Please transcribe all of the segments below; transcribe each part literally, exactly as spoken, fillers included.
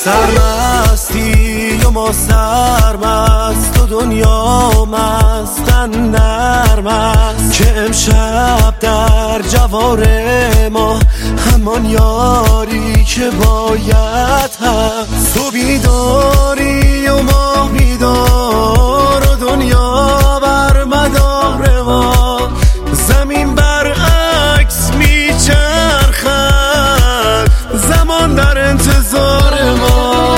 سرمستی و ما سرمست و دنیا مستن نرم است که امشب در جوار ما همان یاری که باید هست. تو بیداری و ما بیدار و دنیا بر مدار ما، زمین برعکس میچرخد، زمان در انتظار ما.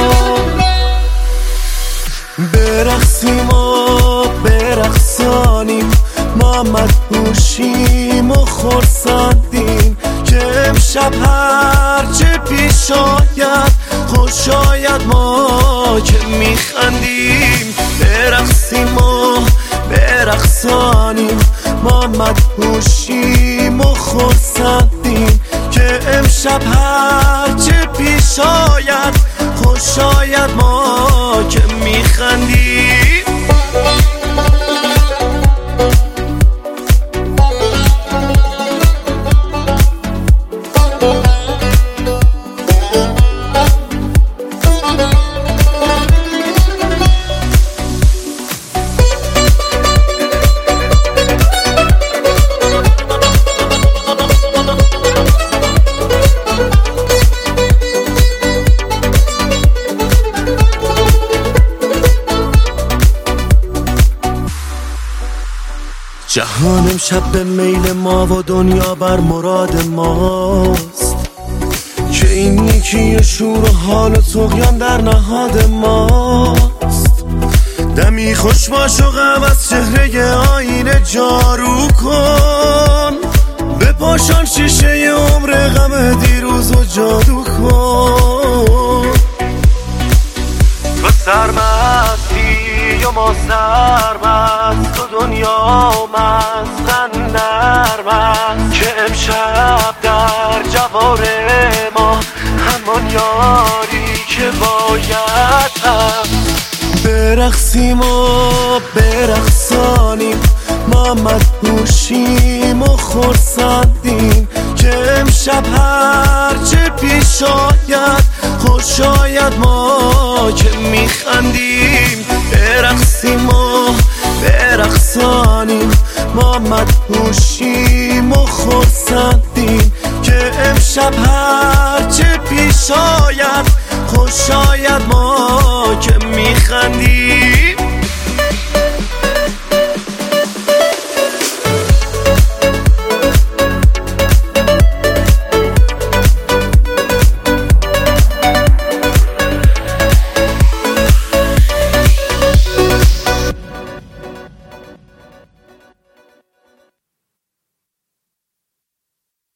برقصیم و برقصانیم، ما مدهوشیم و خرسندیم که امشب هرچه پیش آید خوش آید، ما که میخندیم. برقصیم و برقصانیم، ما مدهوشیم و خرسندیم که امشب هرچه پیش آید خوش آید، ما که میخندیم. جهان امشب به میل ما و دنیا بر مراد ماست که این یکی شور و حال و طغیان در نهاد ماست. دمی خوش باش و غم از چهره آینه جارو کن، بپاشان شیشه عمر غم دیروز و جادو کن. تو سرمستی و ما سرمست و دنیا مستن نرم است که امشب در جوار ما همان یاری که باید هست. برقصیم و برقصانیم، ما مدهوشیم و خرسندیم که امشب هرچه پیش آید خوش آید، ما که میخندیم. برقصیم و برقصانیم، ما مدهوشیم و خرسندیم که امشب هرچه پیش آید خوش آید، ما که میخندیم.